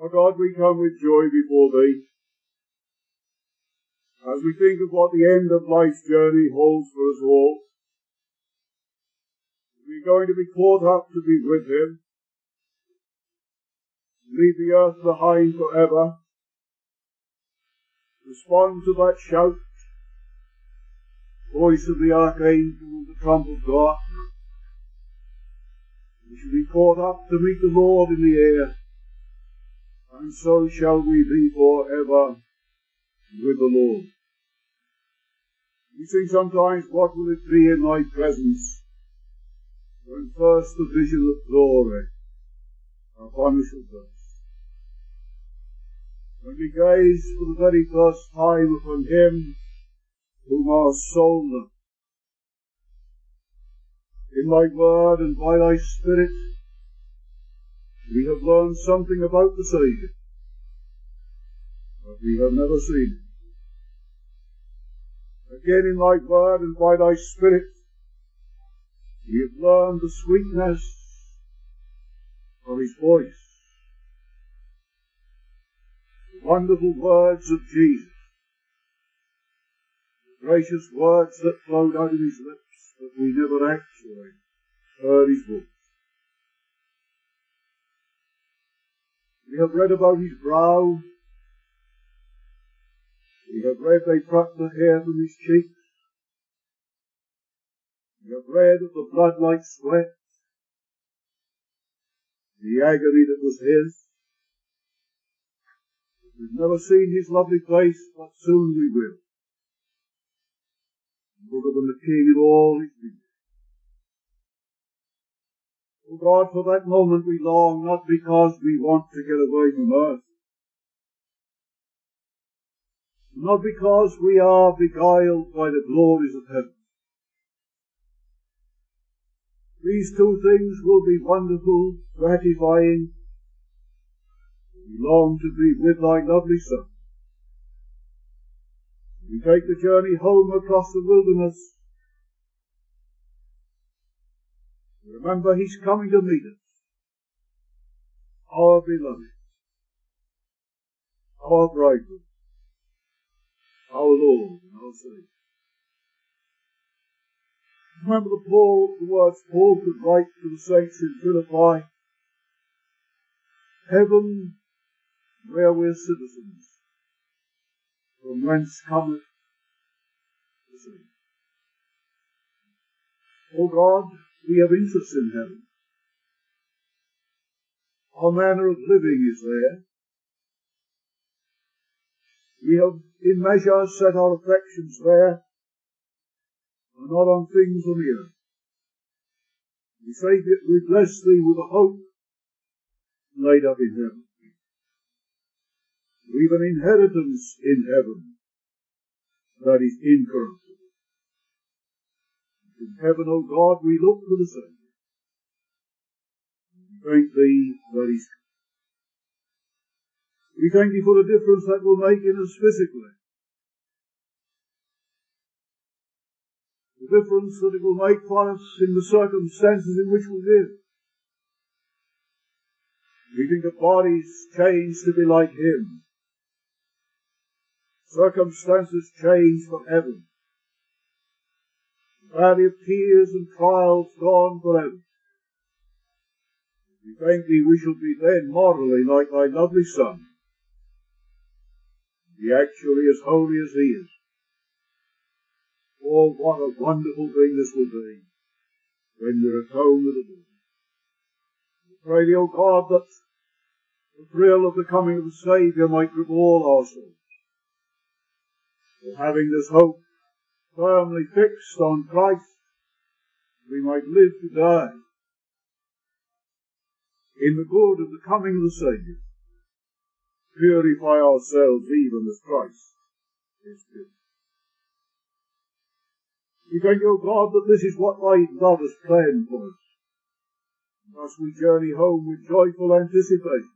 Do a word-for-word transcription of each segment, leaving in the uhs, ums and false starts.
Our God, we come with joy before Thee, as we think of what the end of life's journey holds for us all. We're going to be caught up to be with Him, leave the earth behind forever, respond to that shout, voice of the archangel and the trump of God. We shall be caught up to meet the Lord in the air, and so shall we be forever with the Lord. We sing sometimes, what will it be in Thy presence, when first the vision of glory upon us shall burst. When we gaze for the very first time upon Him whom our soul loves. In Thy word and by Thy Spirit, we have learned something about the Saviour, but we have never seen Him. Again, in Thy word and by Thy Spirit, we have learned the sweetness of His voice, the wonderful words of Jesus, the gracious words that flowed out of His lips, but we never actually heard His voice. We have read about His brow. We have read they plucked the hair from His cheeks. We have read of the blood like sweat, the agony that was His. We've never seen His lovely face, but soon we will. Look upon the King in all His beauty. Oh God, for that moment we long, not because we want to get away from earth, not because we are beguiled by the glories of heaven. These two things will be wonderful, gratifying. We long to be with Thy lovely Son. We take the journey home across the wilderness. Remember, He's coming to meet us, our beloved, our bridegroom, our Lord and our Saviour. Remember the, Paul, the words Paul could write to the saints in Philippi. Heaven, where we're citizens, from whence cometh the Saviour. O God, we have interest in heaven. Our manner of living is there. We have in measure set our affections there, and not on things on the earth. We say that we bless Thee with a hope laid up in heaven. We've an inheritance in heaven that is incorruptible. In heaven, O God, we look for the Saviour. We thank Thee that He's come. We thank Thee for the difference that will make in us physically. The difference that it will make for us in the circumstances in which we live. We think of bodies changed to be like Him. Circumstances changed for heaven. The valley of tears and trials gone forever. We thank Thee we shall be then morally like Thy lovely Son. Be actually as holy as He is. Oh, what a wonderful thing this will be when we're at home with the Lord. We pray Thee, O God, that the thrill of the coming of the Saviour might grip all our souls. That having this hope firmly fixed on Christ, we might live to die in the good of the coming of the Saviour. Purify ourselves even as Christ is pure. We thank You, O God, that this is what Thy love has planned for us. Thus we journey home with joyful anticipation.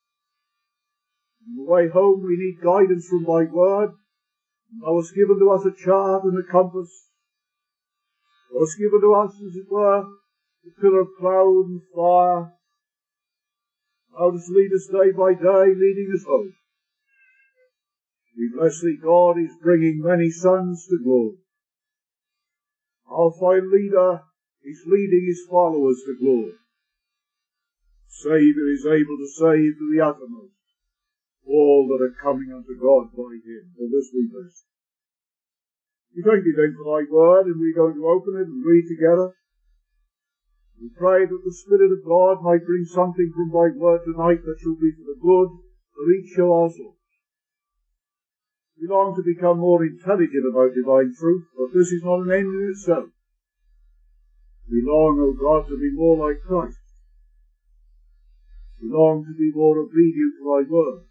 On the way home we need guidance from Thy word. Thou hast given to us a chart and a compass. Thou hast given to us, as it were, a pillar of cloud and fire. Thou dost lead us day by day, leading us home. We bless thee, God is bringing many sons to glory. Our fine leader is leading his followers to glory. Saviour is able to save to the uttermost all that are coming unto God by him. For this we bless. We thank thee then for thy word, and we're going to open it and read together. We pray that the Spirit of God might bring something from thy word tonight that shall be for the good of each of our souls. We long to become more intelligent about divine truth, but this is not an end in itself. We long, O God, to be more like Christ. We long to be more obedient to thy word.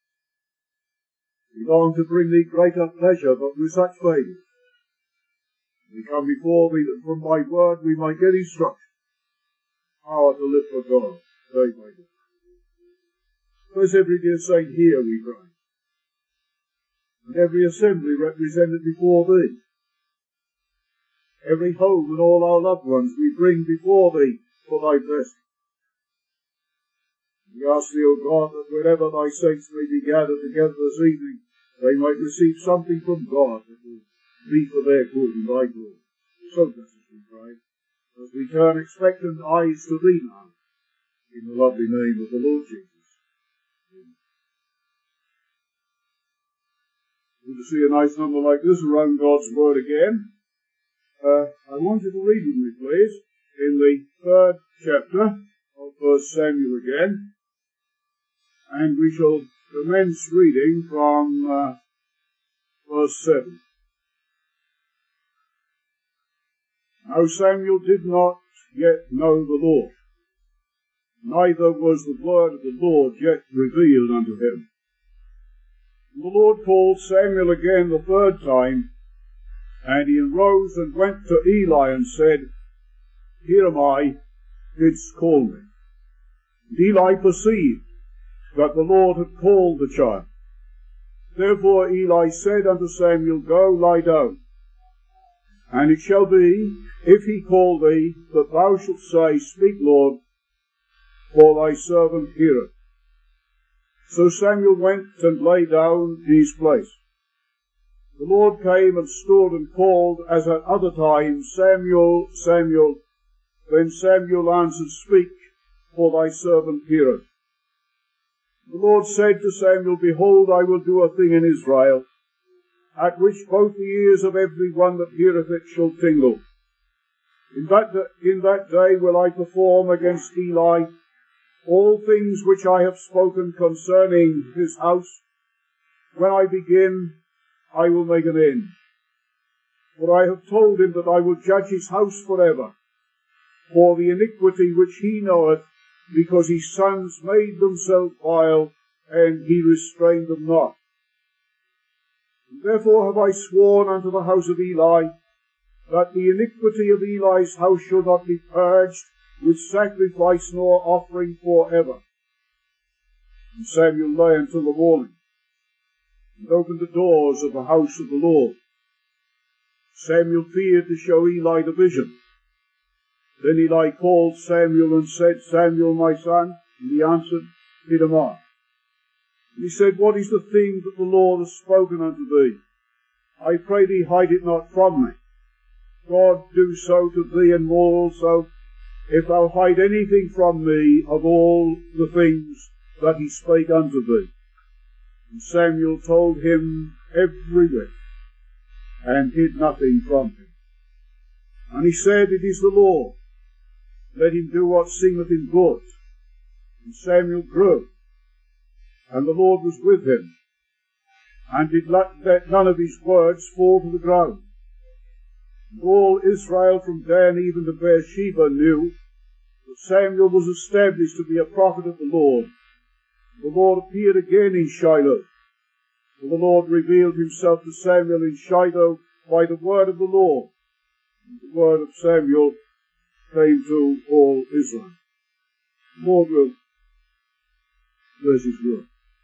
We long to bring thee greater pleasure, but with such failures. We come before thee that from thy word we might get instruction, how to live for God day by day. Bless every dear saint here, we pray, and every assembly represented before thee. Every home and all our loved ones we bring before thee for thy blessing. We ask thee, O God, that wherever thy saints may be gathered together this evening, they might receive something from God that will be for their good and thy glory. So bless us, we pray, as we turn expectant eyes to thee now, in the lovely name of the Lord Jesus. Amen. Good to see a nice number like this around God's word again. Uh, I want you to read with me, please, in the third chapter of First Samuel again, and we shall commence reading from uh, verse seven. Now Samuel did not yet know the Lord, neither was the word of the Lord yet revealed unto him. And the Lord called Samuel again the third time, and he arose and went to Eli and said, Here am I, didst call me. And Eli perceived that the Lord had called the child. Therefore Eli said unto Samuel, Go, lie down. And it shall be, if he call thee, that thou shalt say, Speak, Lord, for thy servant heareth. So Samuel went and lay down in his place. The Lord came and stood and called, as at other times, Samuel, Samuel. Then Samuel answered, Speak, for thy servant heareth. The Lord said to Samuel, Behold, I will do a thing in Israel, at which both the ears of every one that heareth it shall tingle. In that, in that day will I perform against Eli all things which I have spoken concerning his house. When I begin, I will make an end. For I have told him that I will judge his house forever, for the iniquity which he knoweth, because his sons made themselves vile, and he restrained them not. And therefore have I sworn unto the house of Eli, that the iniquity of Eli's house shall not be purged with sacrifice nor offering for ever. And Samuel lay until the morning, and opened the doors of the house of the Lord. Samuel feared to show Eli the vision. Then Eli called Samuel and said, Samuel, my son. And he answered, Here am I. And he said, What is the thing that the Lord has spoken unto thee? I pray thee, hide it not from me. God do so to thee and more also, if thou hide anything from me of all the things that he spake unto thee. And Samuel told him every whit, and hid nothing from him. And he said, It is the Lord. Let him do what seemeth him good. And Samuel grew, and the Lord was with him, and did let none of his words fall to the ground. And all Israel from Dan even to Beersheba knew that Samuel was established to be a prophet of the Lord. The Lord appeared again in Shiloh, for the Lord revealed himself to Samuel in Shiloh by the word of the Lord. And the word of Samuel came to all Israel. The Lord will bless his word.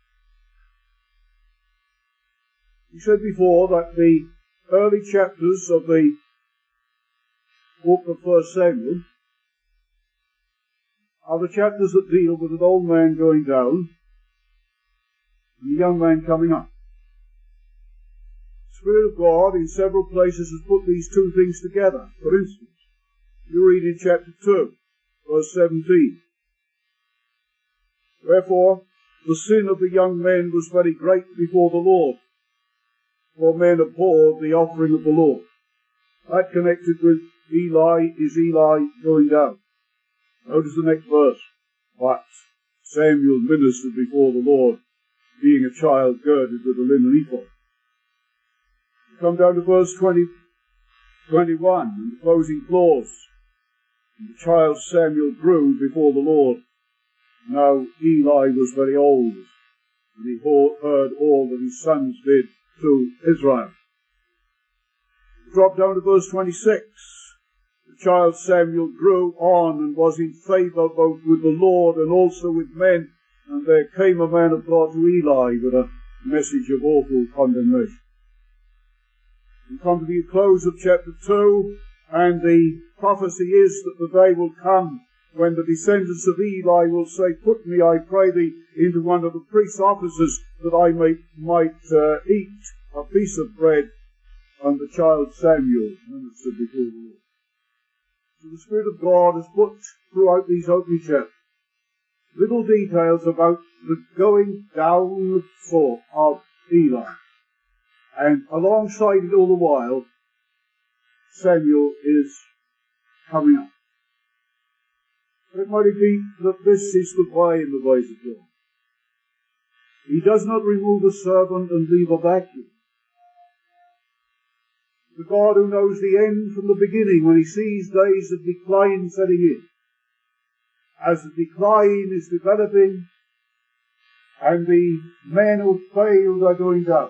He said before that the early chapters of the book of First Samuel are the chapters that deal with an old man going down and a young man coming up. The Spirit of God in several places has put these two things together. For instance, you read in chapter two, verse seventeen. Wherefore, the sin of the young men was very great before the Lord, for men abhorred the offering of the Lord. That connected with Eli is Eli going down. Notice the next verse. But Samuel ministered before the Lord, being a child girded with a linen ephod. Come down to verse twenty, twenty-one, and the closing clause. And the child Samuel grew before the Lord. Now Eli was very old, and he heard all that his sons did to Israel. Drop down to verse twenty-six. The child Samuel grew on and was in favour both with the Lord and also with men. And there came a man of God to Eli with a message of awful condemnation. We come to the close of chapter two, and the prophecy is that the day will come when the descendants of Eli will say, Put me, I pray thee, into one of the priest's offices, that I may, might uh, eat a piece of bread. And the child Samuel ministered before the Lord. So the Spirit of God has put throughout these opening chapters little details about the going down forth of Eli. And alongside it all the while, Samuel is coming up. It might be that this is the way in the ways of God. He does not remove a servant and leave a vacuum. The God who knows the end from the beginning, when he sees days of decline setting in. As the decline is developing and the men who failed are going down,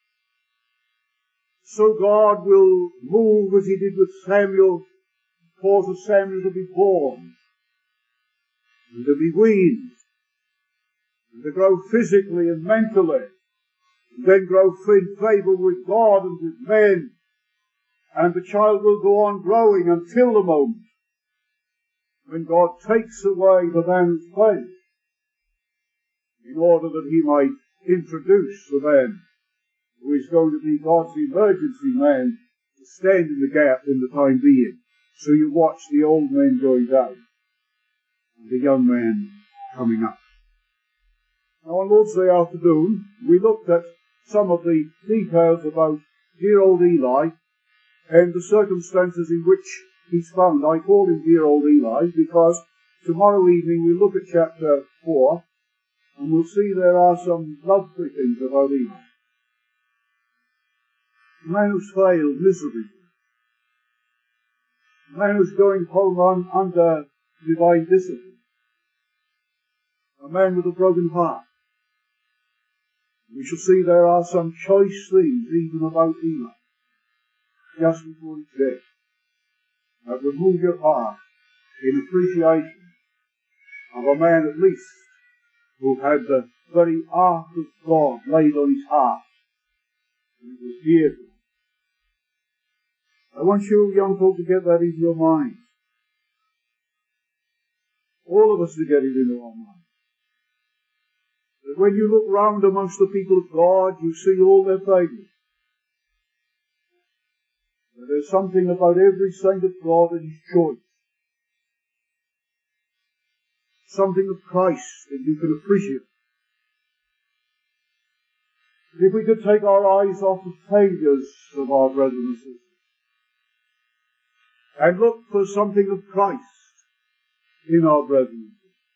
so God will move as he did with Samuel, cause Samuel to be born, and to be weaned, and to grow physically and mentally, and then grow in favour with God and with men, and the child will go on growing until the moment when God takes away the man's place, in order that he might introduce the man who is going to be God's emergency man to stand in the gap in the time being. So you watch the old man going down and the young man coming up. Now on Lord's Day afternoon, we looked at some of the details about dear old Eli and the circumstances in which he's found. I call him dear old Eli because tomorrow evening we'll look at chapter four and we'll see there are some lovely things about Eli. A man who's failed miserably. A man who's going home on, under divine discipline. A man with a broken heart. We shall see there are some choice things even about Eli, just before his death, that would move your heart in appreciation of a man at least who had the very ark of God laid on his heart, and it was dear to him. I want you young folk to get that into your minds. All of us to get it into our minds. That when you look round amongst the people of God, you see all their failures. That there's something about every saint of God and his choice. Something of Christ that you can appreciate. If we could take our eyes off the failures of our brethren and sisters and look for something of Christ in our brethren.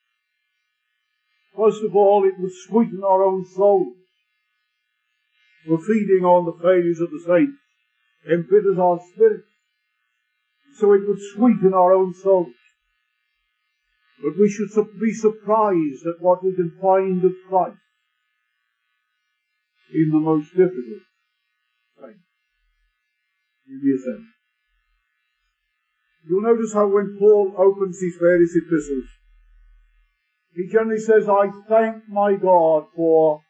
First of all, it would sweeten our own souls. For feeding on the failures of the saints embitters our spirit. So it would sweeten our own souls. But we should be surprised at what we can find of Christ in the most difficult things. Give me a sense. You'll notice how when Paul opens his various epistles, he generally says, I thank my God for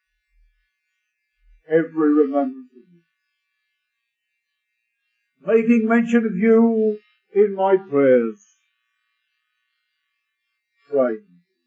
every remembrance of you, making mention of you in my prayers. praying.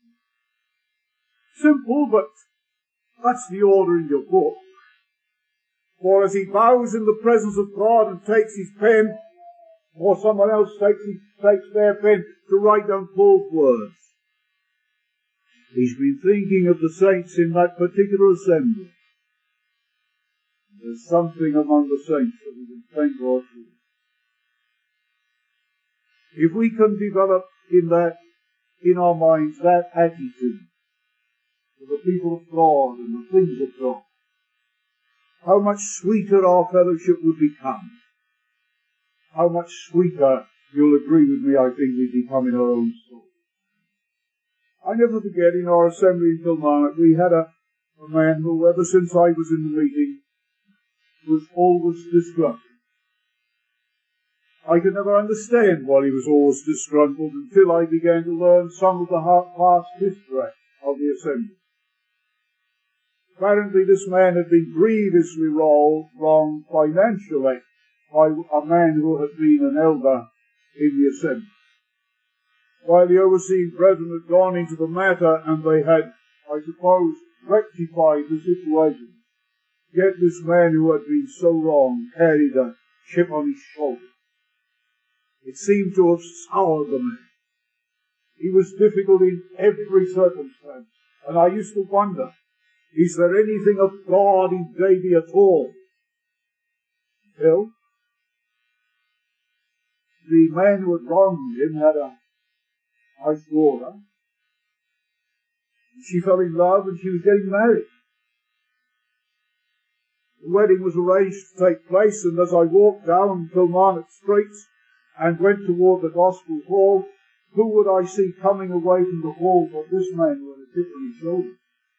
Simple, but that's the order in your book. For as he bows in the presence of God and takes his pen, or someone else takes, his, takes their pen to write down Paul's words, he's been thinking of the saints in that particular assembly. There's something among the saints that we can thank God for. If we can develop in that, in our minds, that attitude for the people of God and the things of God, how much sweeter our fellowship would become. How much sweeter, you'll agree with me, I think we become in our own soul. I never forget, in our assembly in Kilmarnock, we had a, a man who, ever since I was in the meeting, was always disgruntled. I could never understand why he was always disgruntled until I began to learn some of the past history of the assembly. Apparently this man had been grievously wronged financially by a man who had been an elder in the assembly. While the overseeing brethren had gone into the matter and they had, I suppose, rectified the situation, yet this man who had been so wrong carried a chip on his shoulder. It seemed to have soured the man. He was difficult in every circumstance. And I used to wonder, is there anything of God in Davy at all? Until the man who had wronged him had a nice daughter. She fell in love and she was getting married. The wedding was arranged to take place, and as I walked down Kilmarnock streets and went toward the Gospel Hall, who would I see coming away from the hall but this man who had a chip on his shoulder?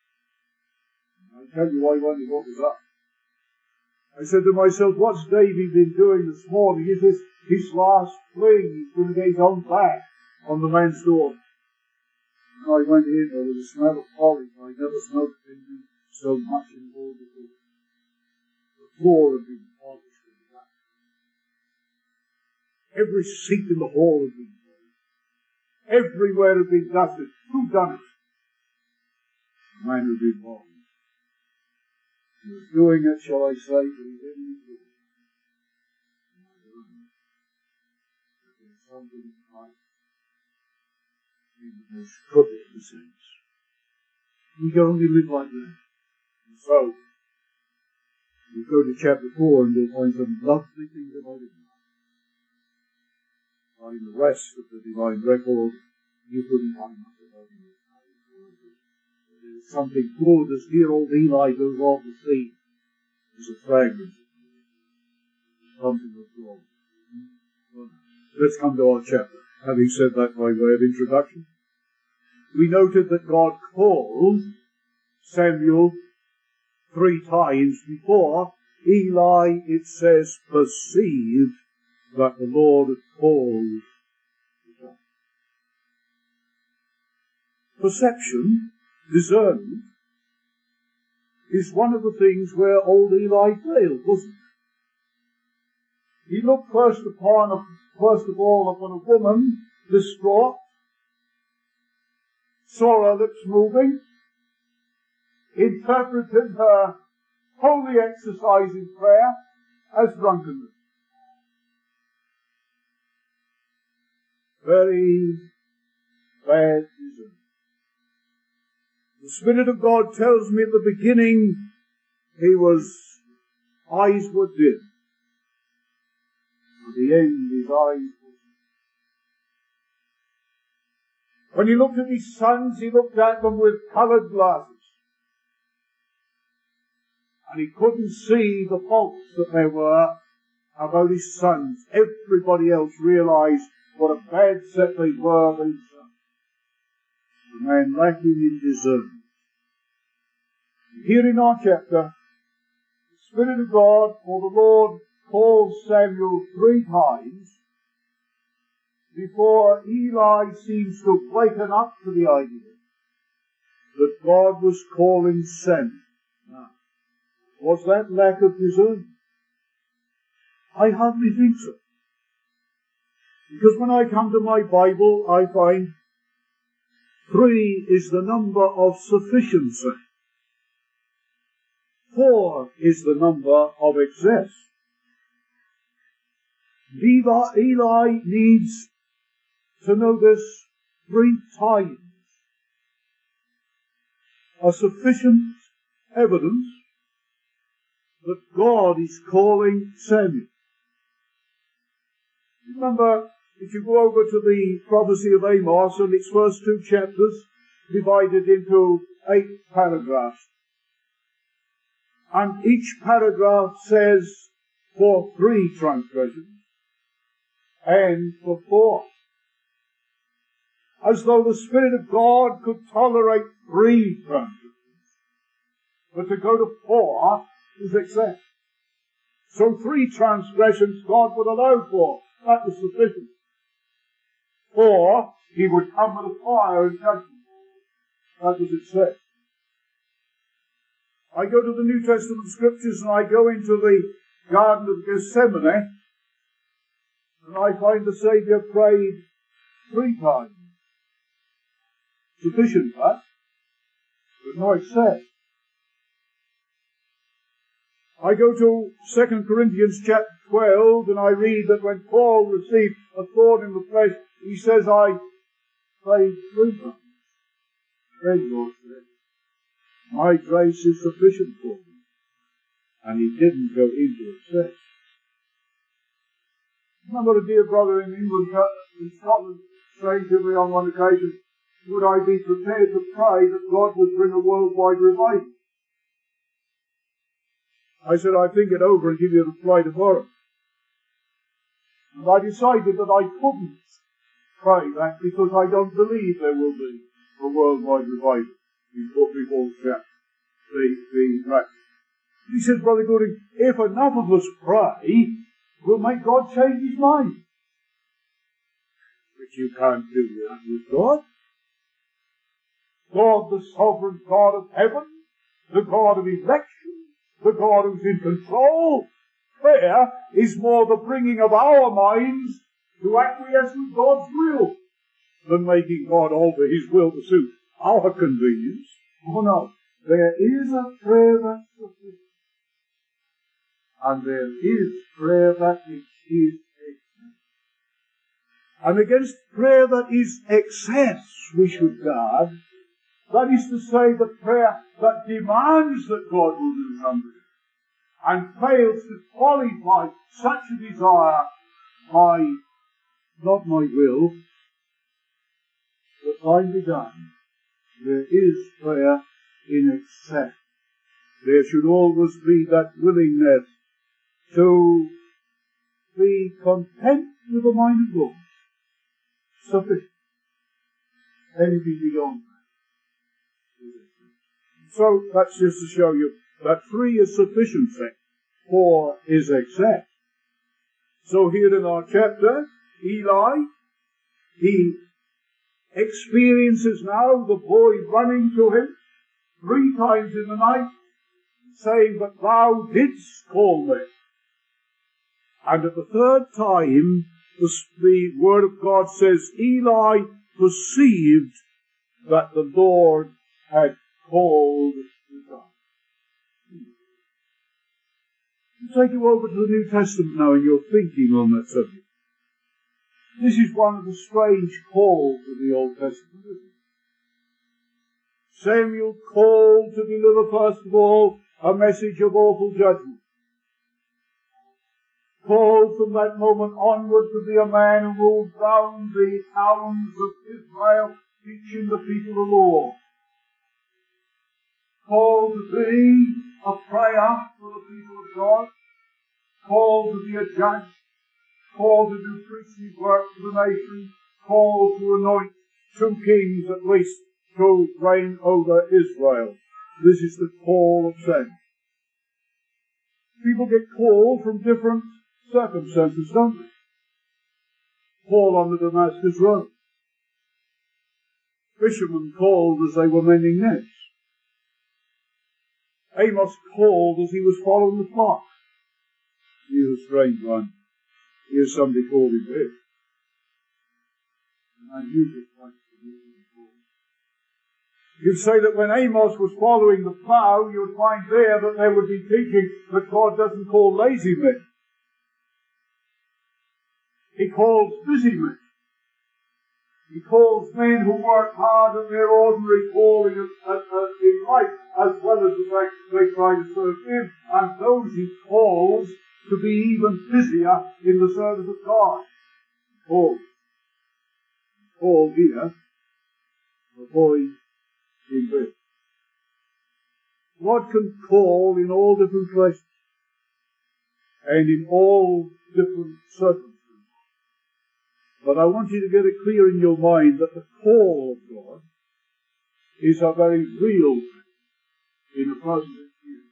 I tell you, I wondered what was up. I said to myself, what's Davy been doing this morning? Is this his last fling? He's going to get his own back on the man's door. And I went in, there was a smell of polish. I never smelled anything so much in all before. The floor had been polished with that. Every seat in the hall had been polished. Everywhere had been dusted. Who done it? The man who did wrong. He was doing it, shall I say, but he didn't do it. And I learned that there's something right in the most crooked of the sins. We can only live like that. And so, we go to chapter four and we'll find some lovely things about it. Find the rest of the divine record, you couldn't find much about it. There's something good as dear old Eli goes off the sea. There's a fragment. Something of God. Well, let's come to our chapter. Having said that by way of introduction, we noted that God called Samuel three times before Eli, it says, perceived that the Lord had called. Perception, discernment, is one of the things where old Eli failed, wasn't it? He looked first upon, a, first of all, upon a woman distraught, saw her lips moving, interpreted her holy exercise in prayer as drunkenness. Very bad discernment. The Spirit of God tells me at the beginning he was, eyes were dim. At the end his eyes were dim. When he looked at his sons, he looked at them with coloured glasses. And he couldn't see the faults that there were about his sons. Everybody else realized what a bad set they were themselves. The man lacking in discernment. Here in our chapter, the Spirit of God, or the Lord, calls Samuel three times before Eli seems to waken up to the idea that God was calling Samuel. Now, was that lack of discernment? I hardly think so. Because when I come to my Bible, I find Three is the number of sufficiency. Four is the number of excess. Levi, Eli needs to know this three times. A sufficient evidence that God is calling Samuel. Remember, if you go over to the prophecy of Amos and its first two chapters, divided into eight paragraphs. And each paragraph says for three transgressions and for four. As though the Spirit of God could tolerate three transgressions. But to go to four is excess. So three transgressions God would allow for. That was sufficient. Four, he would come with a fire and judgment. That was excess. I go to the New Testament scriptures and I go into the Garden of Gethsemane and I find the Saviour prayed three times. Sufficient, that, but no excess. I go to Second Corinthians chapter twelve and I read that when Paul received a thorn in the flesh, he says, I prayed three times. Then Lord said, my grace is sufficient for you. And he didn't go into excess. I remember a dear brother in England, in Scotland, saying to me on one occasion, would I be prepared to pray that God would bring a worldwide revival? I said, I'd think it over and give you the reply tomorrow. And I decided that I couldn't pray that because I don't believe there will be a worldwide revival before, before the, the rapture. He says, Brother Gooding, if enough of us pray, we'll make God change his mind. But you can't do that with God. God, the sovereign God of heaven, the God of election, the God who's in control. Prayer is more the bringing of our minds to acquiesce with God's will than making God alter his will to suit our convenience. Oh no, there is a prayer that's sufficient. And there is prayer that is excess. And against prayer that is excess we should guard. That is to say, the prayer that demands that God will do something and fails to qualify such a desire by, not my will, but thine be done. There is prayer in excess. There should always be that willingness to be content with the mind of God. Sufficient. Anything beyond that. So that's just to show you that three is sufficiency, four is excess. So here in our chapter, Eli, he experiences now the boy running to him three times in the night, saying that thou didst call me. And at the third time, the, the word of God says, Eli perceived that the Lord had called the son. I'll take you over to the New Testament now in your thinking on that subject. This is one of the strange calls of the Old Testament, isn't it? Samuel called to deliver first of all a message of awful judgment. Called from that moment onward to be a man who ruled round the towns of Israel, teaching the people the law. Called to be a prayer for the people of God. Called to be a judge. Called to do priestly work for the nation. Called to anoint two kings at least to reign over Israel. This is the call of Samuel. People get called from different circumstances, don't they? Paul on the Damascus Road. Fishermen called as they were mending nets. Amos called as he was following the flock. Here's a strange one. Here's somebody called him this. And I knew this place to be called. You'd say that when Amos was following the plough, you would find there that they would be teaching that God doesn't call lazy men. He calls busy men. He calls men who work hard at their ordinary calling in life, as well as the fact that they try to serve Him, and those He calls to be even busier in the service of God. Paul, Paul here, the boy in bed. God can call in all different places and in all different circumstances. But I want you to get it clear in your mind that the call of God is a very real thing in a person's experience.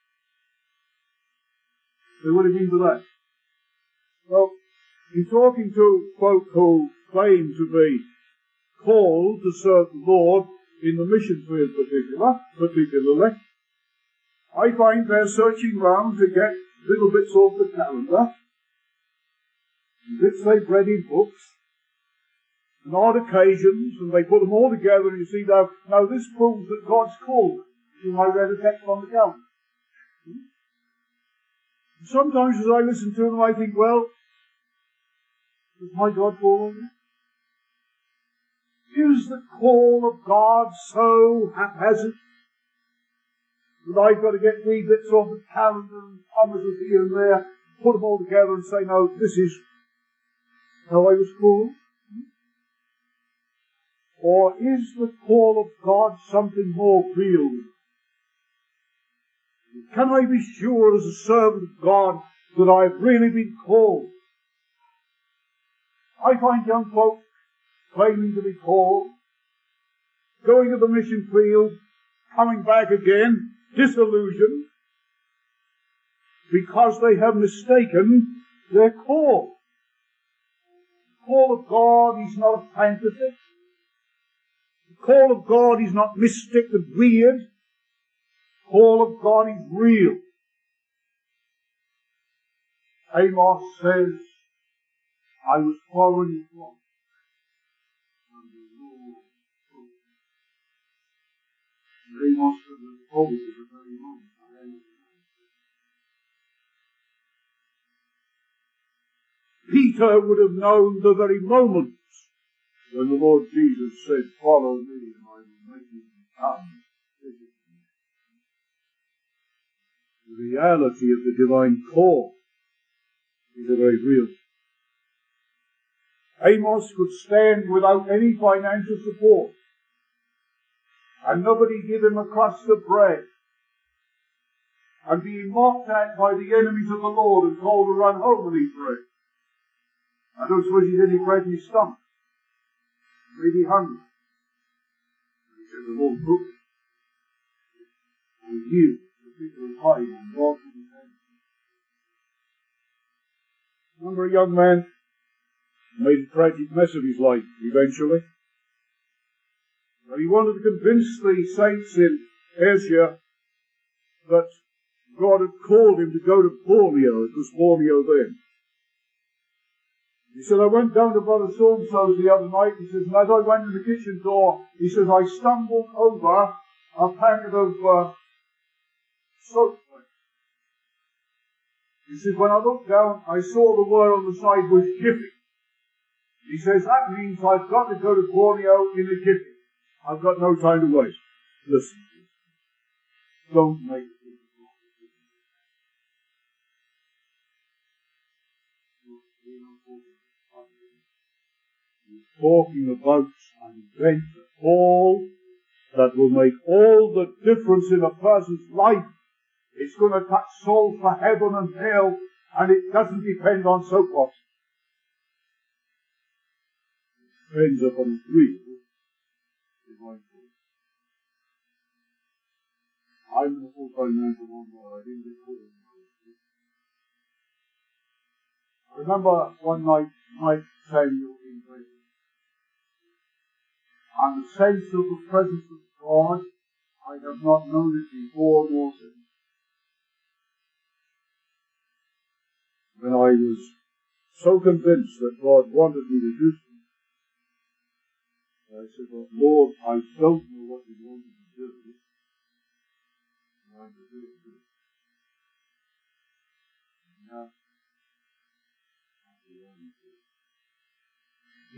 So what do you mean by that? Well, in talking to folk who claim to be called to serve the Lord in the mission field particular, particularly, I find they're searching round to get little bits off the calendar, bits they've read in books, and odd occasions, and they put them all together, and you see now, now this proves that God's called them. I read a text on the calendar. Sometimes as I listen to them, I think, well, does my God call me? Is the call of God so haphazard that I've got to get three bits off the calendar and promises here and there, put them all together and say, no, this is how I was called? Or is the call of God something more real? Can I be sure as a servant of God that I've really been called? I find young folk claiming to be called, going to the mission field, coming back again, disillusioned, because they have mistaken their call. The call of God is not a fantasy. The call of God is not mystic and weird. The call of God is real. Amos says, I was following the flock. Amos was told at the very moment. Peter would have known the very moment when the Lord Jesus said, follow me and I will make you become physically. The reality of the divine call is a very real thing. Amos could stand without any financial support, and nobody give him a crust of bread, and being mocked at by the enemies of the Lord and told to run home and eat bread. I don't suppose he did any bread in his stomach. Maybe hungry. He said the Lord cooked it. He knew the people was hiding and walked in his hand. Remember a young man made a tragic mess of his life eventually. Well, he wanted to convince the saints in Asia that God had called him to go to Borneo. It was Borneo then. He said, I went down to Brother So-and-so's the other night, he says, and as I went in the kitchen door, he says, I stumbled over a packet of uh, soap. He says, when I looked down, I saw the word on the side was Jiffy. He says, that means I've got to go to Borneo in a jiffy. I've got no time to waste. Listen, don't make it difficult. He's talking about an event, a call that will make all the difference in a person's life. It's going to touch souls for heaven and hell, and it doesn't depend on soapbox. It depends upon a real divine call. I'm in a full-time man for one more. I didn't get called. I remember one night, Mike Samuel in prison, and the sense of the presence of God, I have not known it before nor since. When I was so convinced that God wanted me to do something, I said, well, Lord, I don't know what you want me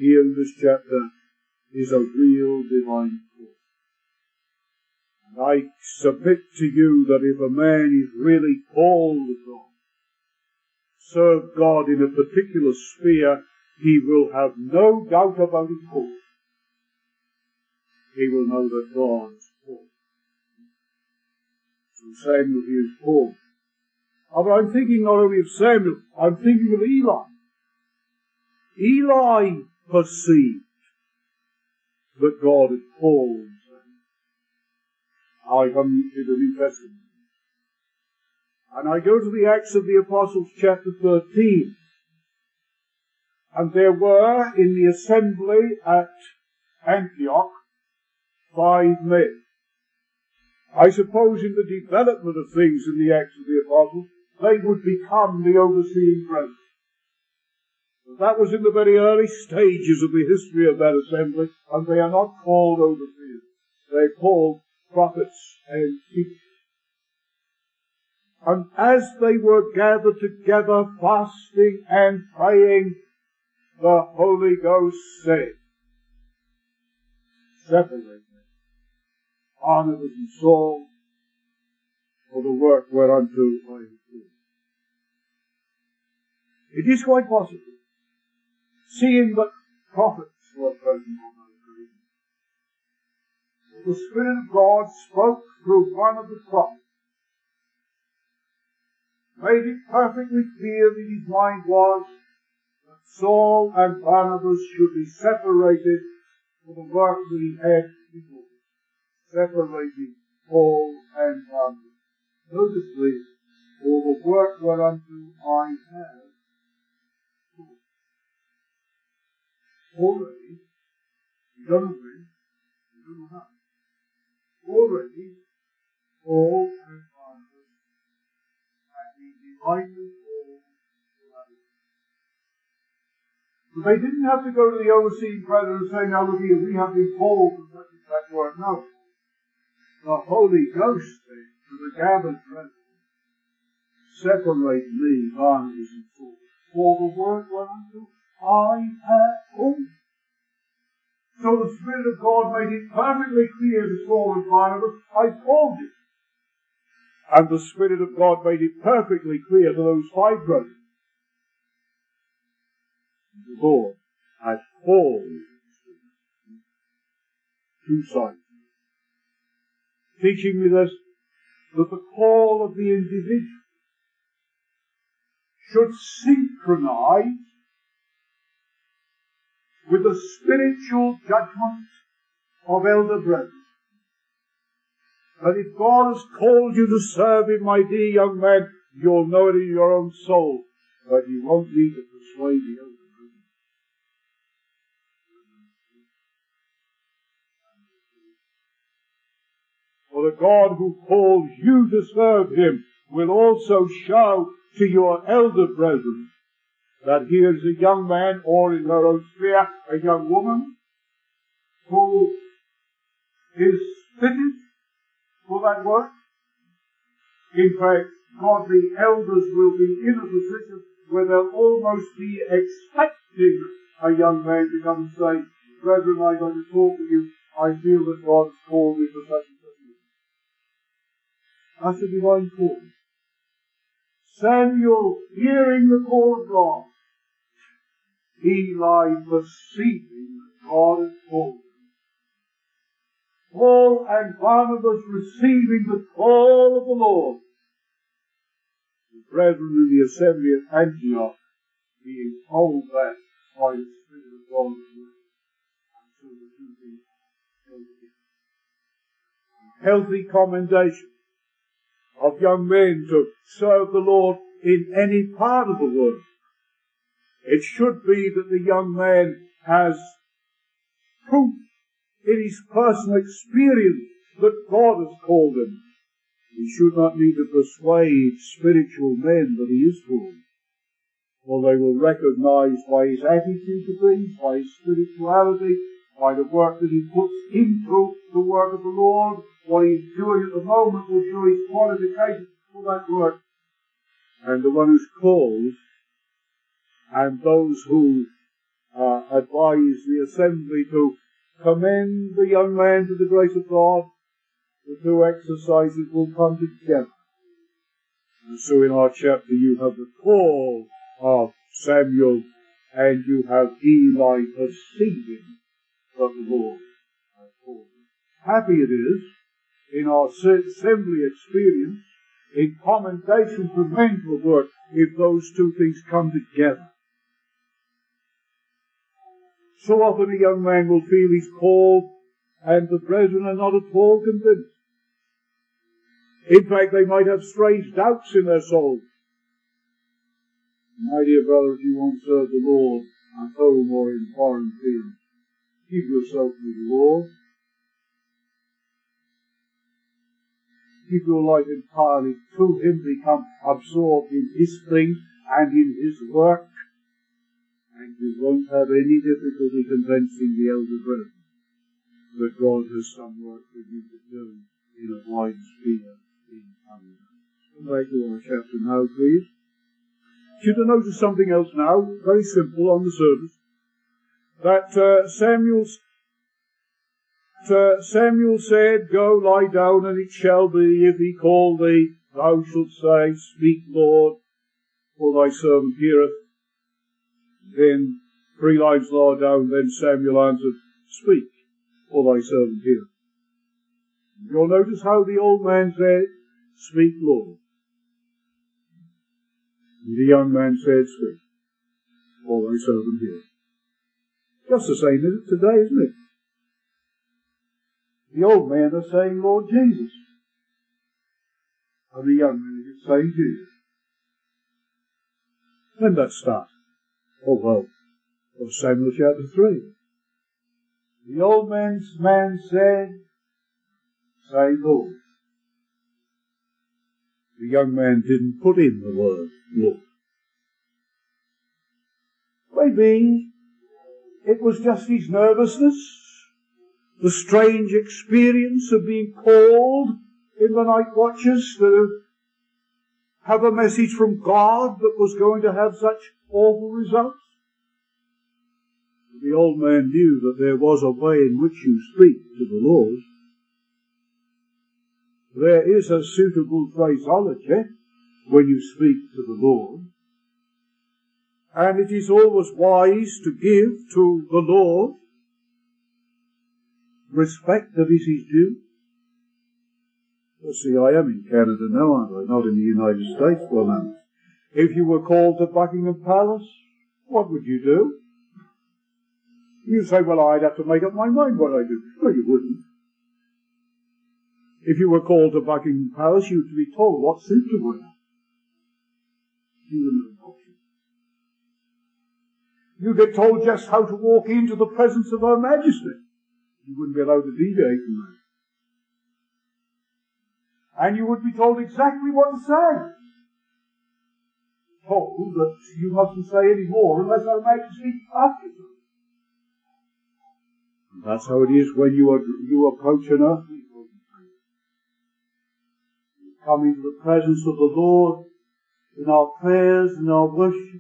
here in this chapter is a real divine call. And I submit to you that if a man is really called of God, serve God in a particular sphere, he will have no doubt about his call. He will know that God is called. So Samuel here is called. Oh, but I'm thinking not only of Samuel, I'm thinking of Eli. Eli perceived that God had called Samuel. I come to the New Testament. And I go to the Acts of the Apostles, chapter thirteen. And there were in the assembly at Antioch five men. I suppose in the development of things in the Acts of the Apostles, they would become the overseeing brethren. That was in the very early stages of the history of that assembly, and they are not called overseers. They're called prophets and teachers. And as they were gathered together, fasting and praying, the Holy Ghost said, separate them, Barnabas and Saul, for the work whereunto I have called. It is quite possible, seeing that prophets were present on that occasion, the Spirit of God spoke through one of the prophets, made it perfectly clear that his mind was that Saul and Barnabas should be separated for the work that he had before. Separating Paul and Barnabas. Notice this, for the work whereunto I have called. Already, you don't know when, you don't know how. Already, Paul and Barnabas had been divinely called to that work. But they didn't have to go to the overseeing brethren and say, now look here, we have been called to such and such work. No. The Holy Ghost said to the gathered brethren, separate me, Barnabas and Saul, for the work whereunto I have called. So the Spirit of God made it perfectly clear to Saul and Barnabas, I called you. And the Spirit of God made it perfectly clear to those five brothers, the Lord has called you. Two sides. Teaching me this, that the call of the individual should synchronize with the spiritual judgment of elder brethren. That if God has called you to serve Him, my dear young man, you'll know it in your own soul, but you won't need to persuade the elder brethren. For the God who calls you to serve Him will also show to your elder brethren that here's a young man, or in her own sphere, a young woman, who is fitted for that work. In fact, godly elders will be in a position where they'll almost be expecting a young man to come and say, brethren, I'm going to talk to you. I feel that God has called me for such and such. That's a divine call. Samuel, hearing the call of God, Eli perceiving that God had called him, Paul and Barnabas receiving the call of the Lord, the brethren in the assembly at Antioch being told that by the Spirit of God, and so the two things go together. Healthy commendation of young men to serve the Lord in any part of the world. It should be that the young man has proof in his personal experience that God has called him. He should not need to persuade spiritual men that he is called, for they will recognize by his attitude to things, by his spirituality, by the work that he puts into the work of the Lord. What he's doing at the moment will show his qualifications for that work. And the one who's called, and those who uh, advise the assembly to commend the young man to the grace of God, the two exercises will come together. And so in our chapter you have the call of Samuel, and you have Eli perceiving that the Lord has called him. Happy it is, in our assembly experience, in commendation for mental work, if those two things come together. So often a young man will feel he's called, and the brethren are not at all convinced. In fact, they might have strange doubts in their souls. My dear brother, if you want to serve the Lord at home or in foreign fields, give yourself to the Lord. Give your life entirely to Him, become absorbed in His things and in His work, and you won't have any difficulty convincing the elder brethren that God has some work for you to do in a wide sphere in coming. Come back to our chapter now, please. You to notice something else now, very simple on the surface, that uh, Samuel's Uh, Samuel said, Go lie down, and it shall be, if he call thee, thou shalt say, Speak, Lord, for thy servant heareth. Then, three lines lower down, then Samuel answered, Speak, for thy servant heareth. You'll notice how the old man said, Speak, Lord. And the young man said, Speak, for thy servant heareth. Just the same as it today, isn't it? The old men are saying, Lord Jesus. And the young men are just saying, Jesus. When did that start? Oh, well, of Samuel chapter three. The old man's man said, Say, Lord. The young man didn't put in the word, Lord. Maybe it was just his nervousness, the strange experience of being called in the night watches to have a message from God that was going to have such awful results. The old man knew that there was a way in which you speak to the Lord. There is a suitable phraseology when you speak to the Lord. And it is always wise to give to the Lord respect that is his due. Well, see, I am in Canada now, aren't I? Not in the United States for a moment. If you were called to Buckingham Palace, what would you do? You'd say, well, I'd have to make up my mind what I do. Well, you wouldn't. If you were called to Buckingham Palace, you'd be told what suit to wear. You wouldn't have an option. You'd get told just how to walk into the presence of Her Majesty. You wouldn't be allowed to deviate from that. And you would be told exactly what to say. Told that you mustn't say any more unless Her Majesty asks you to. And that's how it is when you, are, you approach an earthly throne. You come into the presence of the Lord in our prayers and our worship.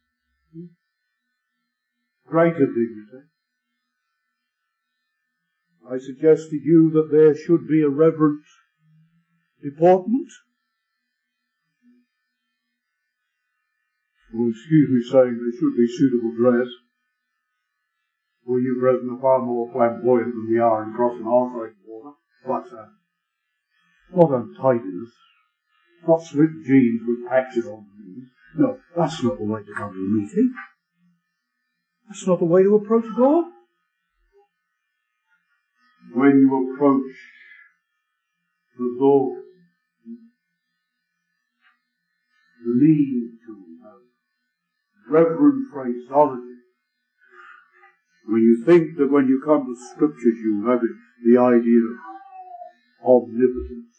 Greater dignity. I suggest to you that there should be a reverent deportment. Well, excuse me saying there should be suitable dress. Well, you brethren are far more flamboyant than we are in crossing our side of water. But, uh, not untidiness. Not slit jeans with patches on the knees. No, that's not the way to come to a meeting. That's not the way to approach God. When you approach the Lord, you need to have reverent phraseology. When you think that when you come to Scriptures you have it, the idea of omnipotence,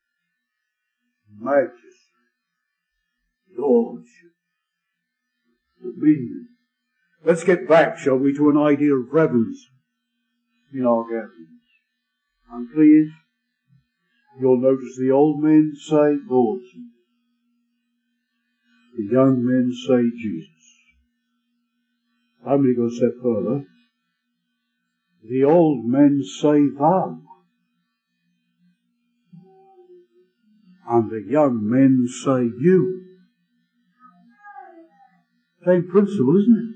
majesty, lordship, dominion. Let's get back, shall we, to an idea of reverence in our gatherings. And please, you'll notice the old men say, Lord Jesus. The young men say, Jesus. I'm going to go a step further. The old men say thou, and the young men say you. Same principle, isn't it?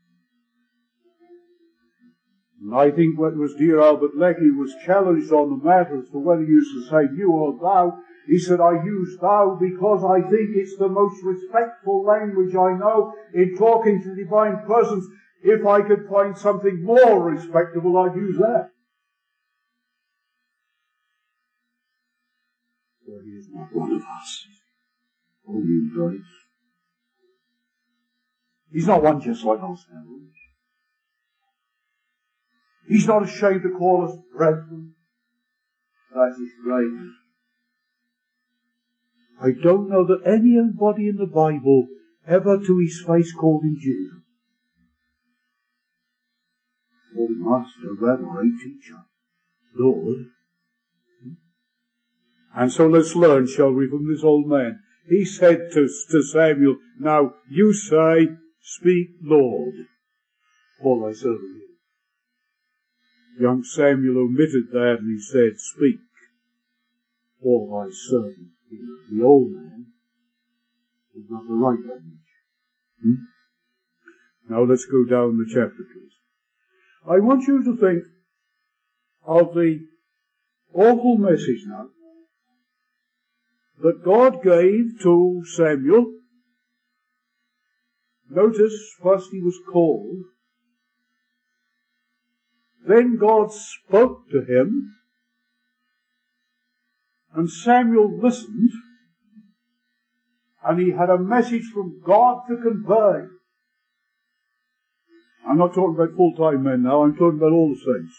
And I think what was dear Albert Lecky was challenged on the matter as to whether he used to say you or thou. He said, I use thou because I think it's the most respectful language I know in talking to divine persons. If I could find something more respectable, I'd use that. For he is not one of us. Only in grace. He's not one just like us now. He's not ashamed to call us brethren. That's his grace. I don't know that anybody in the Bible ever to his face called him Jesus. Called him Master, Rabbi, Teacher, Lord. And so let's learn, shall we, from this old man. He said to, to Samuel, now you say, speak, Lord, for thy servant heareth. Young Samuel omitted that and he said, speak, for thy servant heareth. The old man is not the right language. Hmm? Now let's go down the chapter, please. I want you to think of the awful message now that God gave to Samuel. Notice, first he was called. Then God spoke to him. And Samuel listened. And he had a message from God to convey. I'm not talking about full-time men now. I'm talking about all the saints.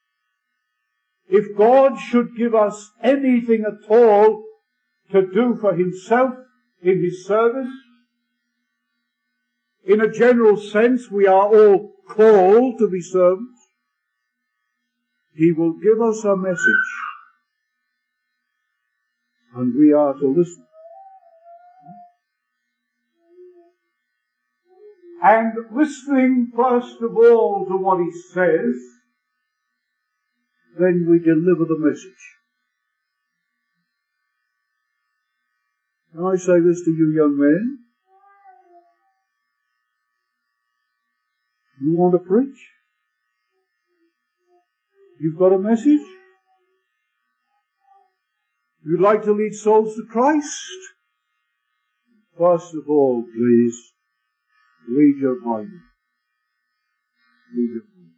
If God should give us anything at all to do for himself in his service, in a general sense, we are all called to be servants. He will give us a message, and we are to listen. And listening first of all to what he says, then we deliver the message. Can I say this to you young men? You want to preach? You've got a message? You'd like to lead souls to Christ? First of all, please, read your Bible. Read your Bible.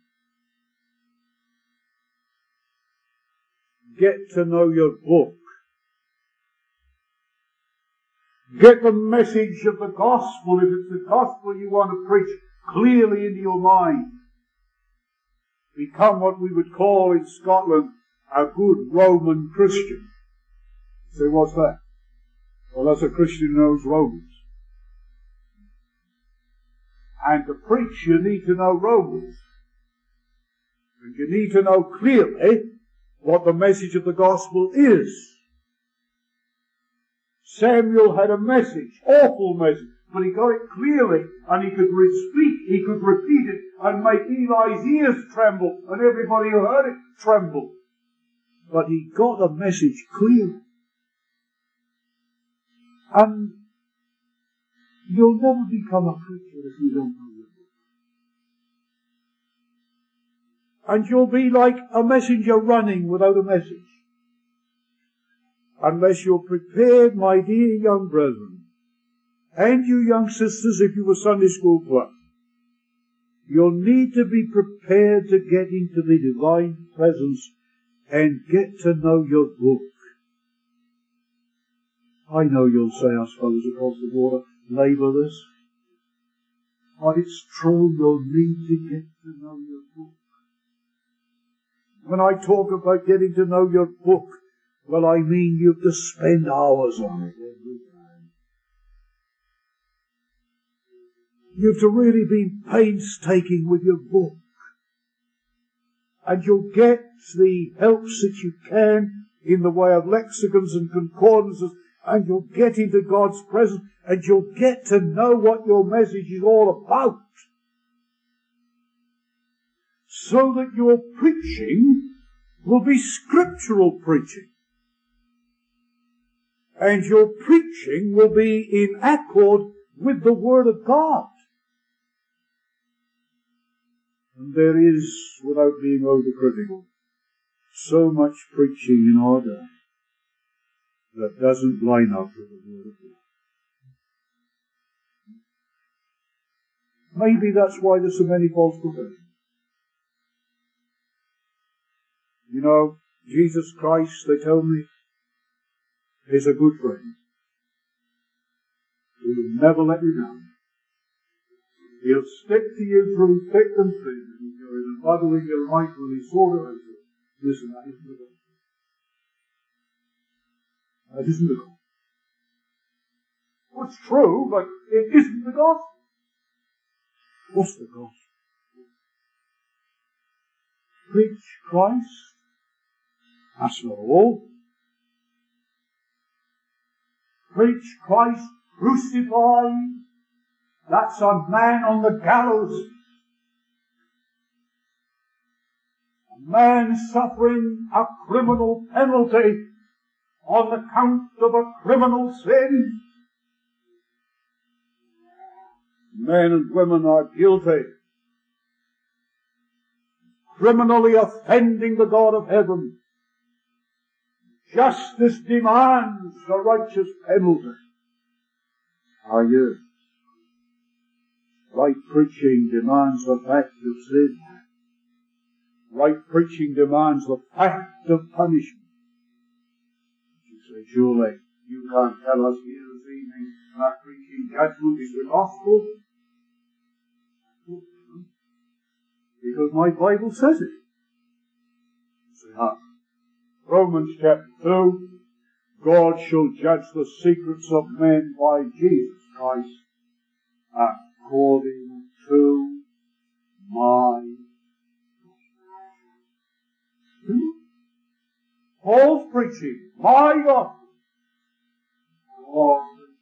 Get to know your book. Get the message of the gospel, if it's the gospel you want to preach, clearly into your mind. Become what we would call in Scotland a good Roman Christian. Say, what's that? Well, that's a Christian who knows Romans. And to preach, you need to know Romans. And you need to know clearly what the message of the gospel is. Samuel had a message, awful message, but he got it clearly, and he could speak, he could repeat it, and make Eli's ears tremble, and everybody who heard it tremble. But he got a message clearly. And you'll never become a preacher if you don't know your book. And you'll be like a messenger running without a message. Unless you're prepared, my dear young brethren, and you young sisters, if you were Sunday school class, you'll need to be prepared to get into the divine presence and get to know your book. I know you'll say, us fellows across the border labour this, but it's true, you'll need to get to know your book. When I talk about getting to know your book, well, I mean you've to spend hours on it every time. You've to really be painstaking with your book. And you'll get the helps that you can in the way of lexicons and concordances, and you'll get into God's presence, and you'll get to know what your message is all about. so that your preaching will be scriptural preaching. And your preaching will be in accord with the Word of God. And there is, without being overcritical, so much preaching in our day that doesn't line up with the Word of God. Maybe that's why there's so many false prophets. You know, Jesus Christ, they tell me, is a good friend. He will never let you down. He'll stick to you through thick and thin, and if you're in a muddle in your life when he's sorted out. Listen, that isn't the gospel. That isn't the gospel. Well, it's true, but it isn't the gospel. What's the gospel? Preach Christ. That's not all. Preach Christ crucified. That's a man on the gallows. A man suffering a criminal penalty on account of a criminal sin. Men and women are guilty, criminally offending the God of heaven. Justice demands a righteous penalty. Are you? Right preaching demands the fact of sin. Right preaching demands the fact of punishment. You say, surely you can't tell us here this evening that preaching judgment is the gospel. Because my Bible says it. Say, huh? Romans chapter two, God shall judge the secrets of men by Jesus Christ according to my gospel. Paul's preaching, my gospel. God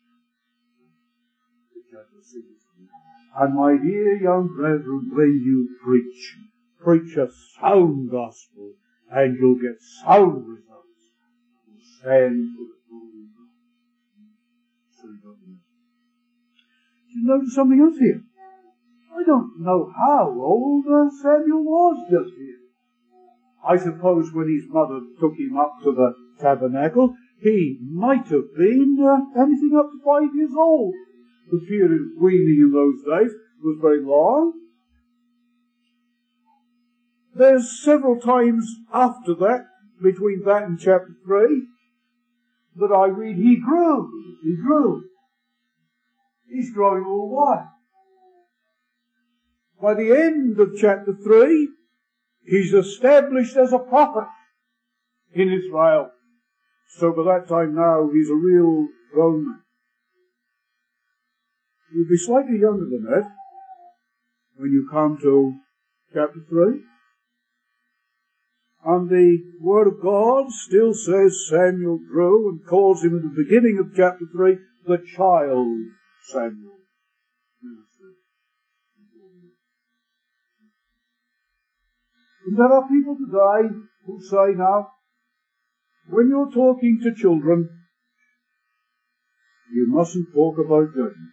will judge the secrets of men. And my dear young brethren, when you preach, preach a sound gospel, and you'll get sound results. Stand for the glory of God. You notice something else here? I don't know how old uh, Samuel was just here. I suppose when his mother took him up to the tabernacle, he might have been uh, anything up to five years old. The period of weaning in those days was very long. There's several times after that, between that and chapter three, that I read he grew. He grew. He's growing all the while. By the end of chapter three, he's established as a prophet in Israel. So by that time now, he's a real grown man. You'll be slightly younger than that when you come to chapter three. And the Word of God still says Samuel grew and calls him at the beginning of chapter three the child Samuel. And there are people today who say now, when you're talking to children, you mustn't talk about judgment.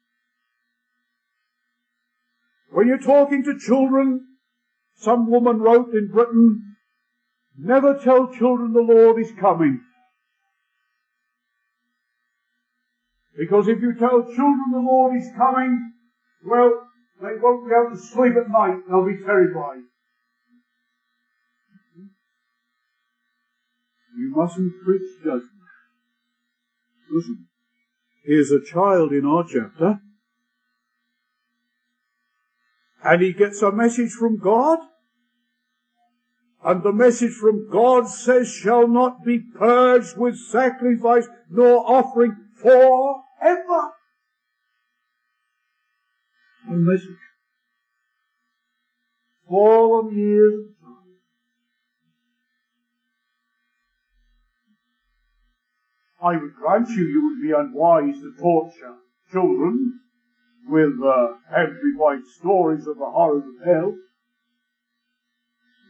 When you're talking to children, some woman wrote in Britain, never tell children the Lord is coming. Because if you tell children the Lord is coming, well, they won't be able to sleep at night. They'll be terrified. You mustn't preach judgment. Listen, here's a child in our chapter, and he gets a message from God. And the message from God says, shall not be purged with sacrifice nor offering forever. A message. Fallen years of time. I would grant you, you would be unwise to torture children with uh, amplified stories of the horrors of hell.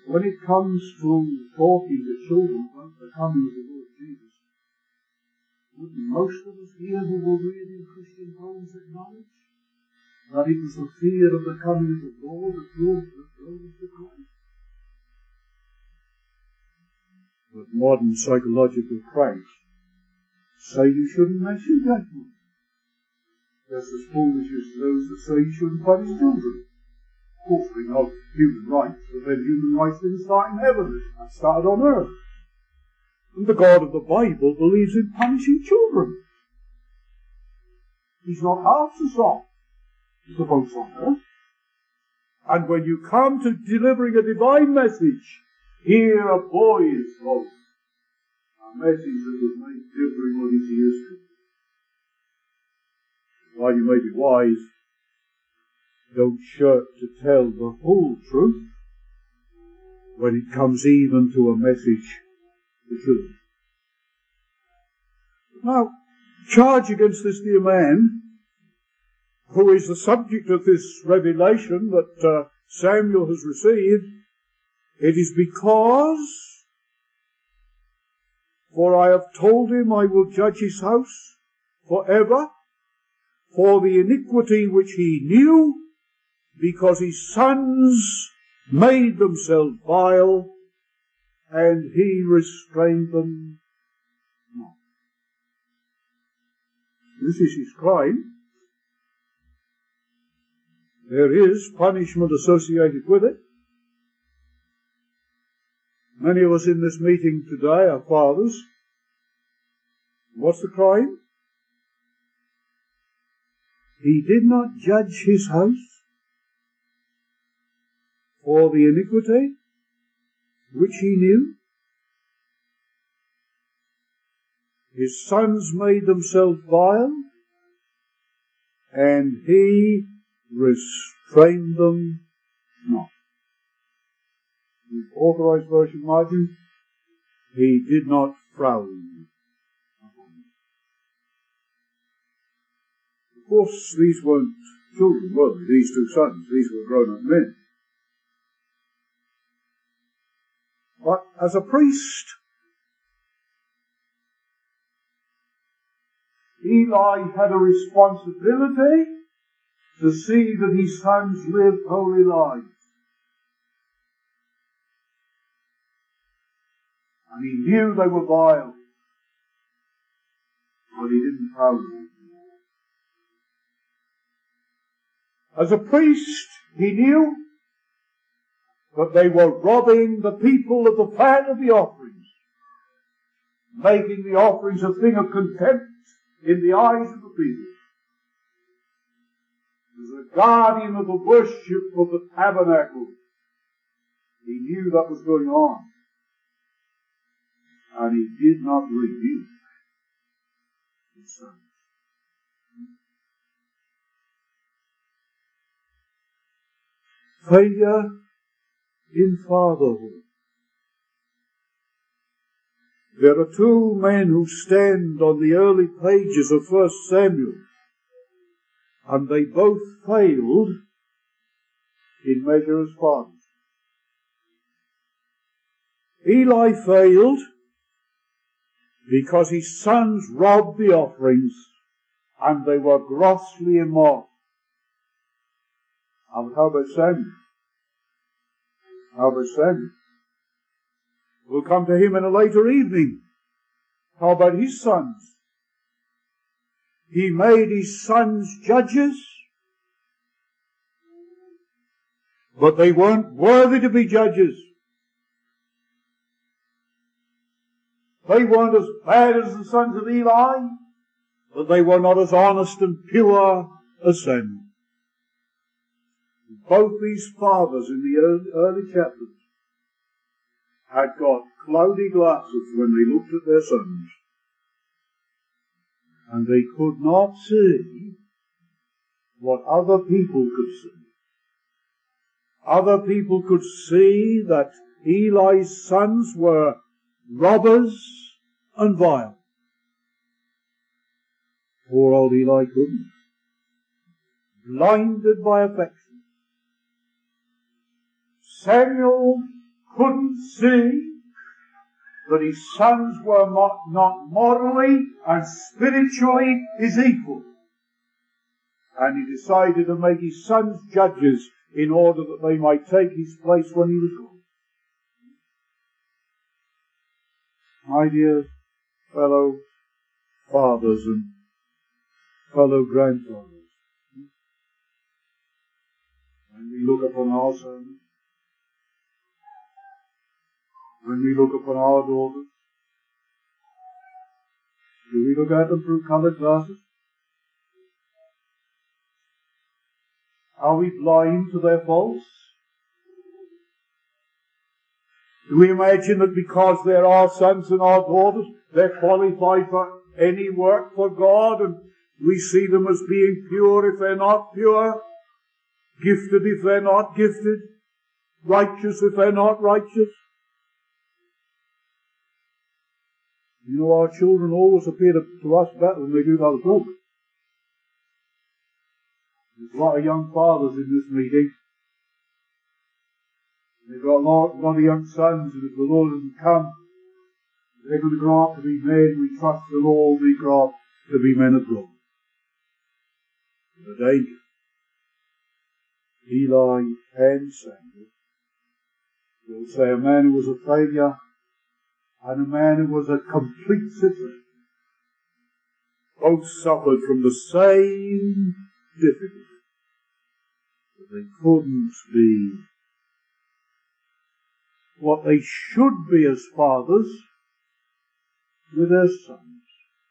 when it comes to talking to children about the coming of the Lord Jesus, wouldn't most of us here who were reared in Christian homes acknowledge that it was the fear of the coming of the Lord that drove us to Christ? But modern psychological cranks say you shouldn't mention judgment. Just as foolish as those that say you shouldn't punish children. Of course we know human rights, but then human rights didn't start in heaven, it started on earth. And the God of the Bible believes in punishing children. He's not half so soft as the folks on earth. And when you come to delivering a divine message, here a boy is told, a message that will make everybody's ears to. While you may be wise, don't shirk to tell the whole truth when it comes even to a message to children. Now, charge against this dear man, who is the subject of this revelation that uh, Samuel has received, it is because, for I have told him I will judge his house forever, for the iniquity which he knew, because his sons made themselves vile, and he restrained them not. This is his crime. There is punishment associated with it. Many of us in this meeting today are fathers. What's the crime? He did not judge his house for the iniquity which he knew. His sons made themselves vile, and he restrained them not. The Authorized Version margin, he did not frown upon them. Of course, these weren't children, were they? These two sons, these were grown-up men. But as a priest, Eli had a responsibility to see that his sons lived holy lives. And he knew they were vile, but he didn't frown on them. As a priest, he knew that they were robbing the people of the fat of the offerings, making the offerings a thing of contempt in the eyes of the people. As a guardian of the worship of the tabernacle, he knew that was going on. And he did not rebuke his sons. Failure in fatherhood. There are two men who stand on the early pages of First Samuel, and they both failed in measure as fathers. Eli failed because his sons robbed the offerings, and they were grossly immoral. And how about Samuel? How about Samuel? We'll come to him in a later evening. How about his sons? He made his sons judges, but they weren't worthy to be judges. They weren't as bad as the sons of Eli, but they were not as honest and pure as Samuel. Both these fathers in the early, early chapters had got cloudy glasses when they looked at their sons, and they could not see what other people could see. Other people could see that Eli's sons were robbers and vile. Poor old Eli couldn't. Blinded by affection. Samuel couldn't see that his sons were not morally and spiritually his equal. And he decided to make his sons judges in order that they might take his place when he was gone. My dear fellow fathers and fellow grandfathers, when we look upon our sons, when we look upon our daughters, do we look at them through coloured glasses? Are we blind to their faults? Do we imagine that because they're our sons and our daughters, they're qualified for any work for God, and we see them as being pure if they're not pure, gifted if they're not gifted, righteous if they're not righteous? You know, our children always appear to, to us better than they do to other folk. There's a lot of young fathers in this meeting. They've got a lot, a lot of young sons, and if the Lord doesn't come, they're going to grow up to be men. We trust the Lord, we grow up to be men of God. The danger. Eli and Samuel. We'll say a man who was a failure and a man who was a complete citizen. Both suffered from the same difficulty. But they couldn't be what they should be as fathers with their sons.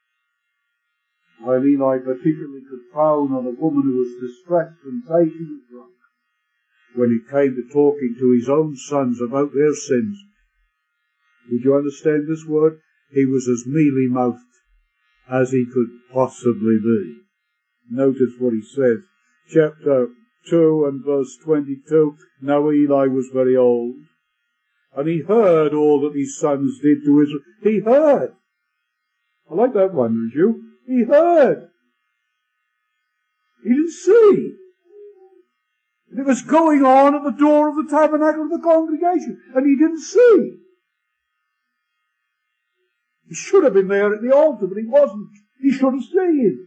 While Eli particularly could frown on a woman who was distressed and say she was drunk, when it came to talking to his own sons about their sins, did you understand this word? He was as mealy-mouthed as he could possibly be. Notice what he says. Chapter two and verse twenty-two. Now Eli was very old, and he heard all that his sons did to Israel. He heard. I like that one, don't you? He heard. He didn't see. And it was going on at the door of the tabernacle of the congregation, and he didn't see. He should have been there at the altar, but he wasn't. He should have seen.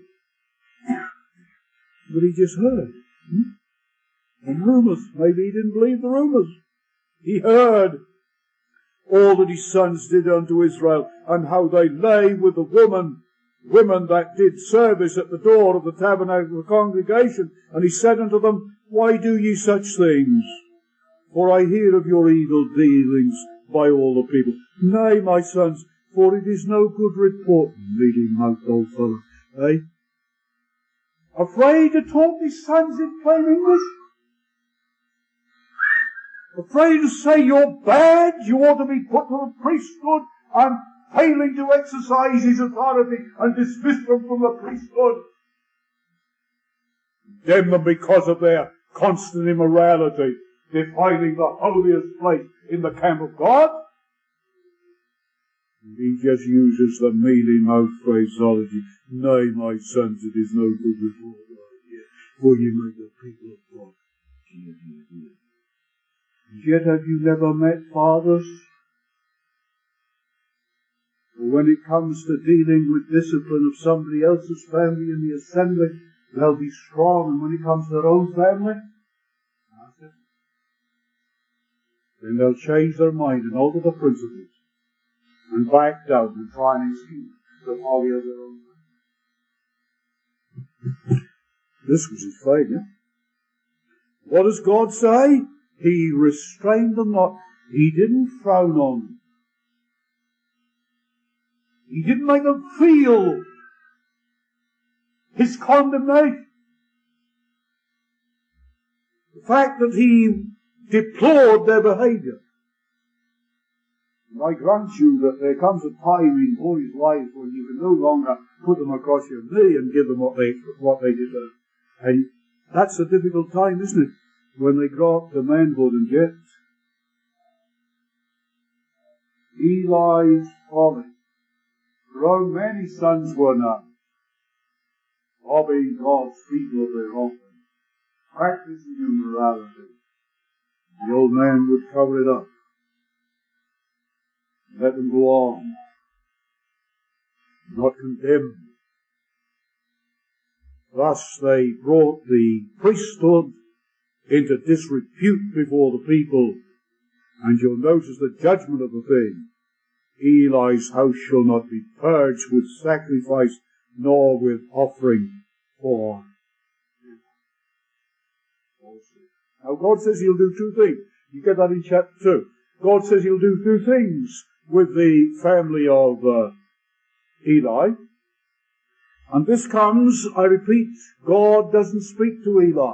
But he just heard. And rumours. Maybe he didn't believe the rumours. He heard all that his sons did unto Israel, and how they lay with the woman, women that did service at the door of the tabernacle of the congregation. And he said unto them, Why do ye such things? For I hear of your evil dealings by all the people. Nay, my sons, for it is no good report, mealy-mouthed old fellow. Eh? Afraid to talk to his sons in plain English? Afraid to say you're bad, you ought to be put to the priesthood, and failing to exercise his authority and dismiss them from the priesthood. Condemn them because of their constant immorality, defiling the holiest place in the camp of God. And he just uses the mealy-mouthed phraseology. Nay, my sons, it is no good report, for you make the people of God. Dear, dear, dear. And yet have you never met fathers? For when it comes to dealing with discipline of somebody else's family in the assembly, they'll be strong, and when it comes to their own family, that's it. Then they'll change their mind and alter the principles, and back down and try and excuse the folly of their own family. This was his failure. What does God say? He restrained them not. He didn't frown on them. He didn't make them feel his condemnation. The fact that he deplored their behavior. And I grant you that there comes a time in boys' lives when you can no longer put them across your knee and give them what they, what they deserve. And that's a difficult time, isn't it? When they grow up to manhood and yet Eli's folly. Grown many sons were none, robbing God's people of their offering, practicing immorality. The old man would cover it up. let them go on, not condemn. Thus they brought the priesthood into disrepute before the people, and you'll notice the judgment of the thing. Eli's house shall not be purged with sacrifice, nor with offering for. Now God says he'll do two things. You get that in chapter two. God says he'll do two things with the family of uh, Eli. And this comes, I repeat, God doesn't speak to Eli.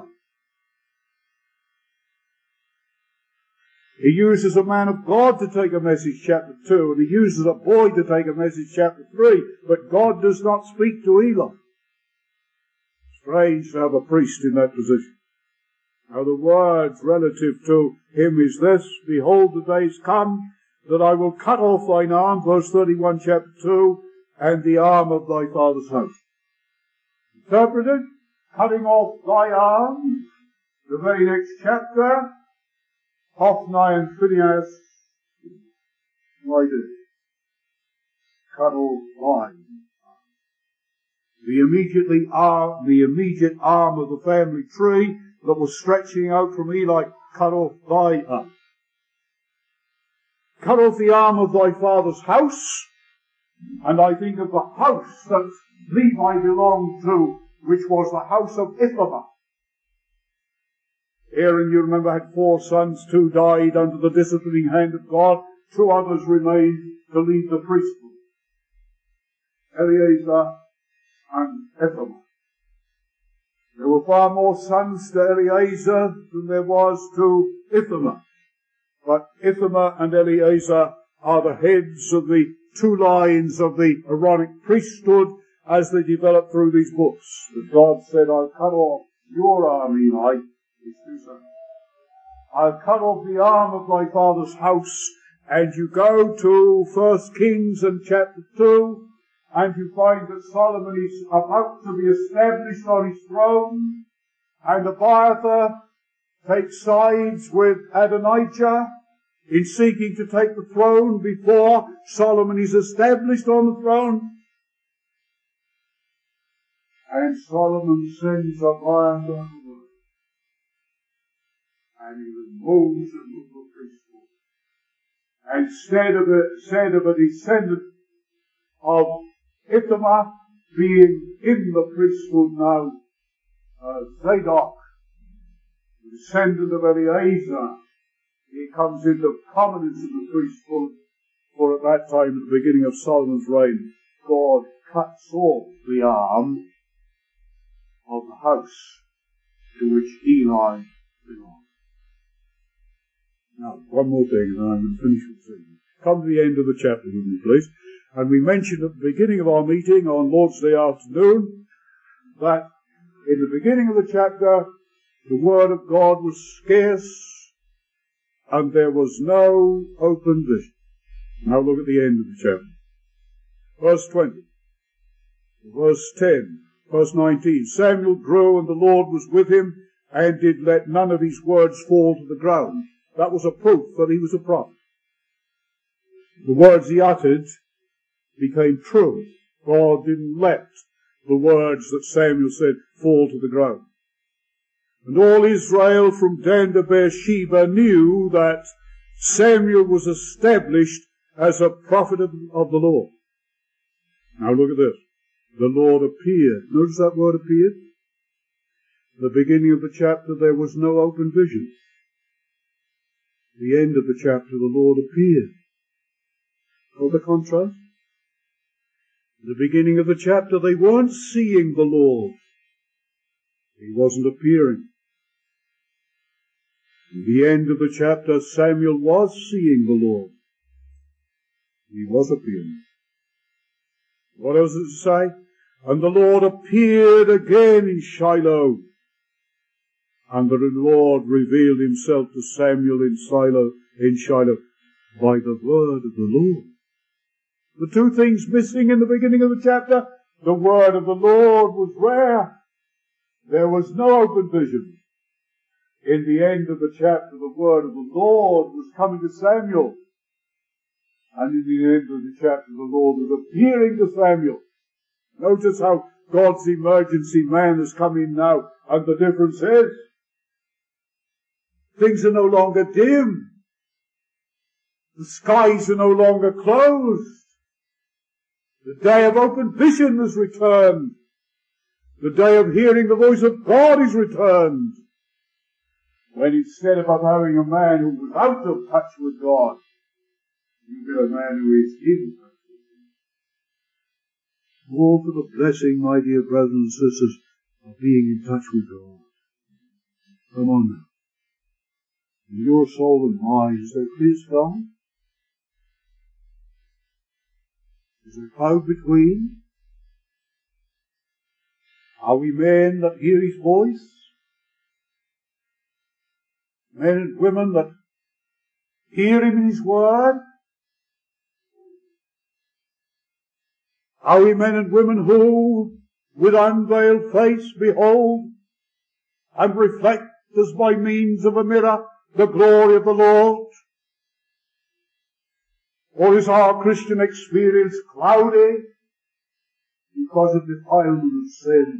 He uses a man of God to take a message, chapter two, and he uses a boy to take a message, chapter three, but God does not speak to Eli. Strange to have a priest in that position. Now the words relative to him is this: behold, the days come that I will cut off thine arm, verse thirty-one, chapter two, and the arm of thy father's house. Interpreted, cutting off thy arm, the very next chapter, Hophni and Phinehas, why did cut off thine. The immediately arm, the immediate arm of the family tree that was stretching out from Eli, cut off thy arm. Cut off the arm of thy father's house, and I think of the house that Levi belonged to, which was the house of Ithamar. Aaron, you remember, had four sons. Two died under the disciplining hand of God. Two others remained to lead the priesthood: Eleazar and Ithamar. There were far more sons to Eleazar than there was to Ithamar. But Ithamar and Eleazar are the heads of the two lines of the Aaronic priesthood as they develop through these books. But God said, I'll cut off your arm, Eli. I'll cut off the arm of thy father's house. And you go to First Kings and chapter two, and you find that Solomon is about to be established on his throne, and Abiathar takes sides with Adonijah in seeking to take the throne before Solomon is established on the throne. And Solomon sends Abiathar, and he removes the little priesthood. And instead of a, instead of a descendant of Ithamar being in the priesthood now, uh, Zadok, the descendant of Eleazar, he comes into prominence in the priesthood, for at that time, at the beginning of Solomon's reign, God cuts off the arm of the house to which Eli belonged. Now, one more thing, and then I'm going to finish with this. Come to the end of the chapter with me, please. And we mentioned at the beginning of our meeting on Lord's Day afternoon that in the beginning of the chapter, the Word of God was scarce and there was no open vision. Now look at the end of the chapter. Verse twenty. Verse ten. Verse nineteen. Samuel grew, and the Lord was with him, and did let none of his words fall to the ground. That was a proof that he was a prophet. The words he uttered became true. God didn't let the words that Samuel said fall to the ground. And all Israel from Dan to Beersheba knew that Samuel was established as a prophet of, of the Lord. Now look at this. The Lord appeared. Notice that word appeared? At the beginning of the chapter there was no open vision. At the end of the chapter the Lord appeared. What the contrast? At the beginning of the chapter they weren't seeing the Lord. He wasn't appearing. At the end of the chapter Samuel was seeing the Lord. He was appearing. What else does it say? And the Lord appeared again in Shiloh. And the Lord revealed himself to Samuel in Shiloh, in Shiloh by the word of the Lord. The two things missing in the beginning of the chapter, the word of the Lord was rare. There was no open vision. In the end of the chapter, the word of the Lord was coming to Samuel. And in the end of the chapter, the Lord was appearing to Samuel. Notice how God's emergency man has come in now, and the difference is, things are no longer dim. The skies are no longer closed. The day of open vision has returned. The day of hearing the voice of God is returned. When instead of having a man who was out of touch with God, you get a man who is in touch with Him. All for the blessing, my dear brothers and sisters, of being in touch with God. Come on now. In your soul and mind, is there clear sky? Is there a cloud between? Are we men that hear His voice? Men and women that hear Him in His word? Are we men and women who, with unveiled face, behold and reflect as by means of a mirror the glory of the Lord? Or is our Christian experience cloudy because of defilement and sin?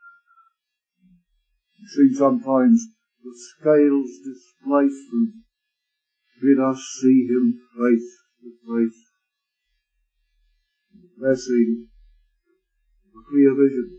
You see, sometimes the scales displaced and bid us see Him face to face. The blessing of a clear vision,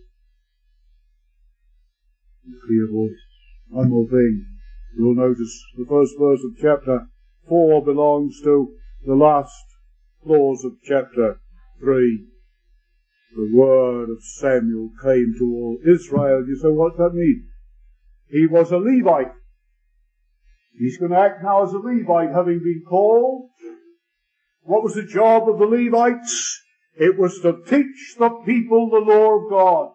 a clear voice. One more thing. You'll notice the first verse of chapter four belongs to the last clause of chapter three. The word of Samuel came to all Israel. You say, what's that mean? He was a Levite. He's going to act now as a Levite, having been called. What was the job of the Levites? It was to teach the people the law of God.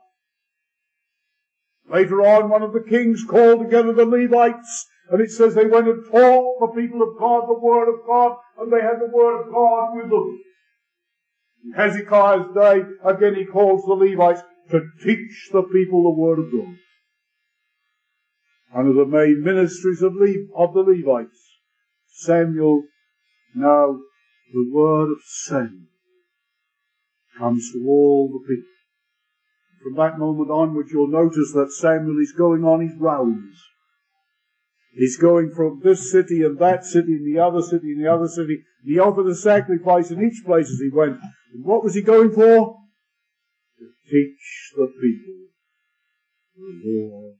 Later on, one of the kings called together the Levites, and it says they went and taught the people of God the word of God, and they had the word of God with them. In Hezekiah's day, again he calls the Levites to teach the people the word of God. One of the main ministries of, Le- of the Levites, Samuel, now the word of Samuel comes to all the people. From that moment onwards, you'll notice that Samuel is going on his rounds. He's going from this city and that city and the other city and the other city. He offered a sacrifice in each place as he went. And what was he going for? To teach the people the law.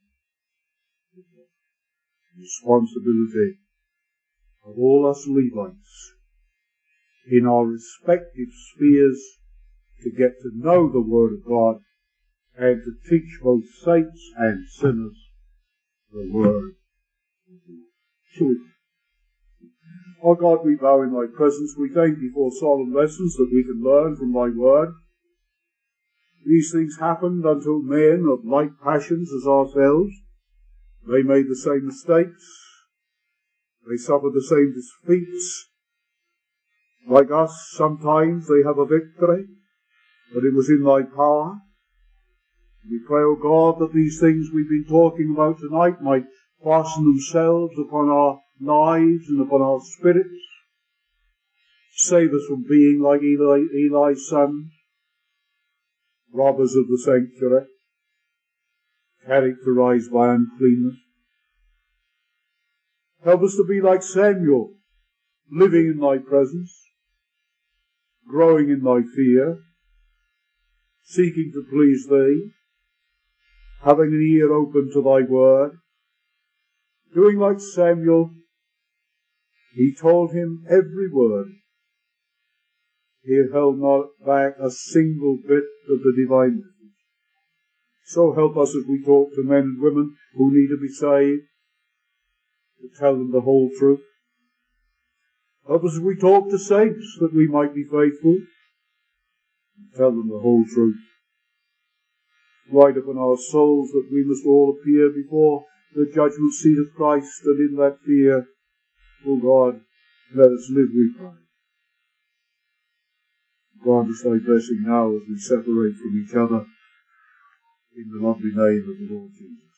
The responsibility of all us Levites in our respective spheres to get to know the Word of God and to teach both saints and sinners the Word of God. Oh God, we bow in Thy presence. We thank Thee for solemn lessons that we can learn from Thy Word. These things happened unto men of like passions as ourselves. They made the same mistakes. They suffered the same defeats. Like us, sometimes they have a victory, but it was in Thy power. We pray, O God, that these things we've been talking about tonight might fasten themselves upon our lives and upon our spirits. Save us from being like Eli, Eli's sons, robbers of the sanctuary, characterized by uncleanness. Help us to be like Samuel, living in Thy presence, growing in Thy fear, seeking to please Thee, having an ear open to Thy word, doing like Samuel. He told him every word. He held not back a single bit of the divine message. So help us as we talk to men and women who need to be saved, to tell them the whole truth. Help us as we talk to saints that we might be faithful, and tell them the whole truth. Write upon our souls that we must all appear before the judgment seat of Christ, and in that fear, O God, let us live, we pray. Grant us Thy blessing now as we separate from each other, in the lovely name of the Lord Jesus.